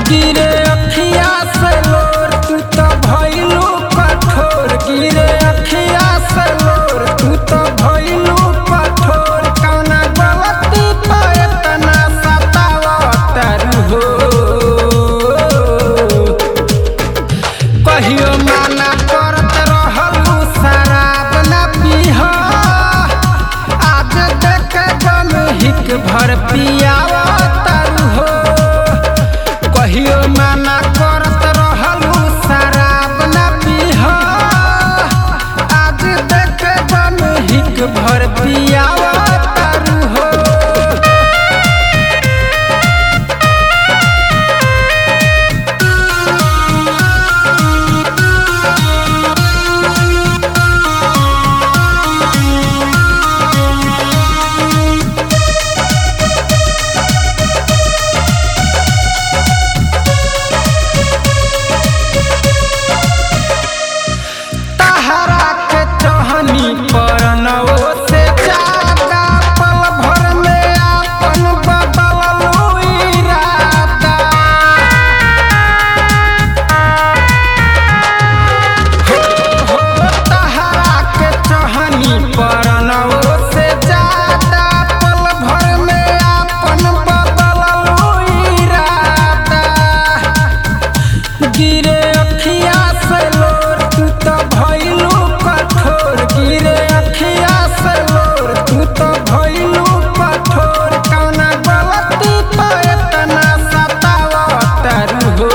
गिरे अखिया से लोर तू तो भइलू कठोर, गिरे अखिया से लोर तू तो भइलू कठोर। कौना गलती पे इतना सतावतारू हो, कहियो माना करत रहलू शराब न पीह, आज देख गम हिक भर पियावतारू हो। कहियो माना करत रहलू शराब न पीह, आज देख गम हिक भर पियावतारू हो। गिरे अखिया से लोर तू तो भइलू कठोर, गिरे अखिया से लोर तू तो भइलू कठोर। कौना गलती पे इतना सतावतारू हो,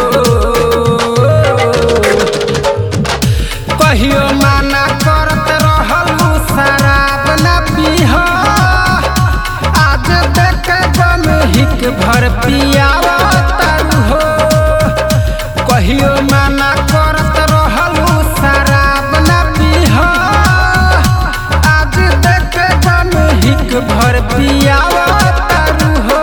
कहियो माना करत रहलू शराब न पीह, आज देख गम हिक भर पियावतारू हो। कहियो माना करत रहलू शराब न पीह, आज देख गम हिक भर पियावतारू हो।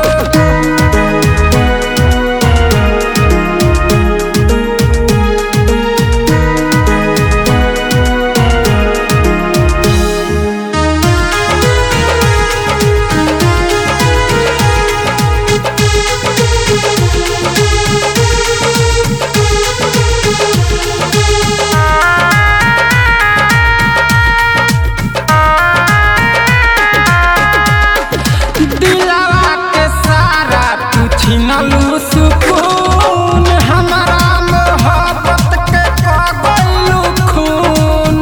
छीनलू सुकून, हमारा मोहब्बत के कगलू खून।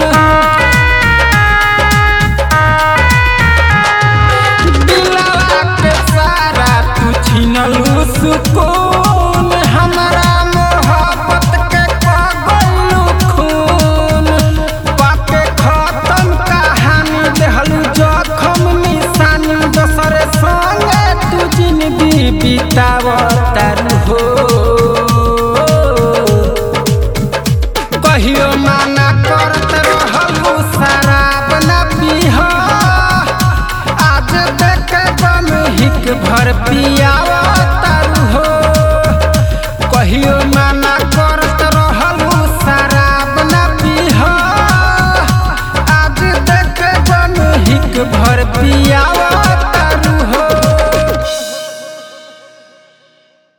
दिलवा के सारा तू छीनलू सुकून, हमारा मोहब्बत के कगलू खून। पाके खत्म कहानी देहलू जखम निशानी, दोसरे संगे तू जिंदगी बितावतारू हो। कहियो माना करत रहलू शराब न पीह, आज देख गम हिक भर पियावतारू हो। कहियो माना करत रहलू शराब न पीह, आज देख गम हिक भर पिया